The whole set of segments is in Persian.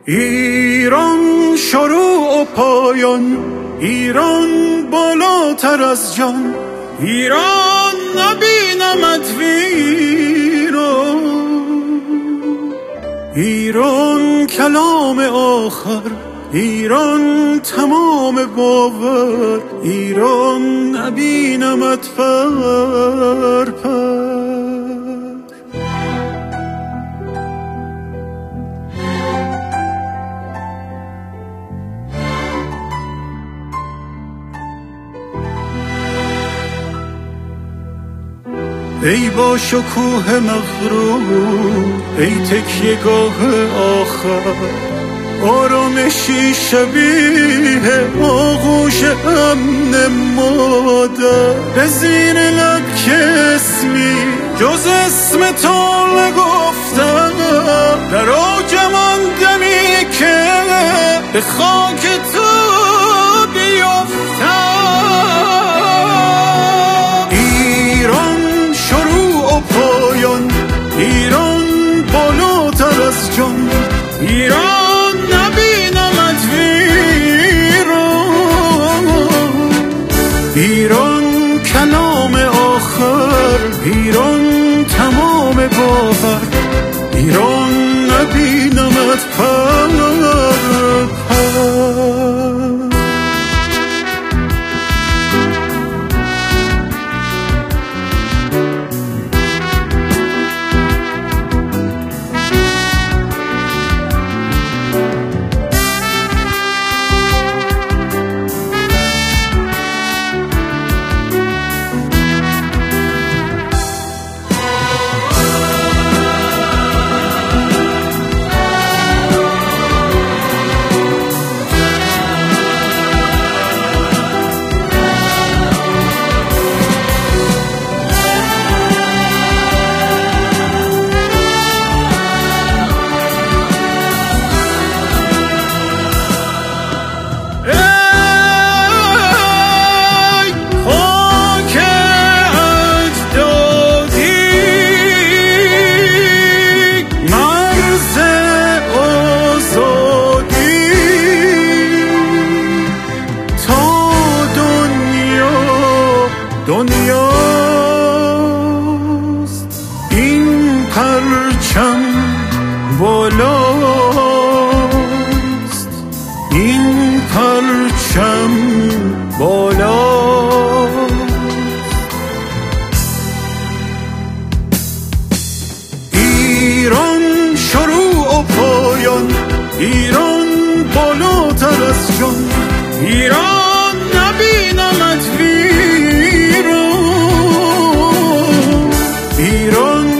ایران شروع و پایان، ایران بالاتر از جان، ایران نبینمت ویران، ایران کلام آخر، ایران تمام باور، ایران نبینمت پر پر. ای با شکوه مغرور، ای تکیه‌گاه آخر، آرامشی شبیه آغوش امن مادر، به زیر لب که اسمی جز اسم تو نگفتم، در آجم آن دمی که به خاک تو بیفتم. ایران شروع و پایان، ایران بالاتر از جان، ایران نبینمت ویران، ایران کلام آخر، ایران تمام باور، ایران نبینمت پر پر. دنیاست این پرچم بالاست، این پرچم بالاست. ایران شروع و پایان، ایران بالاتر از جان، ایران نبینمت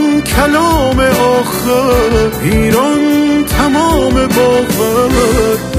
کلام آخر، ایران تمام باور،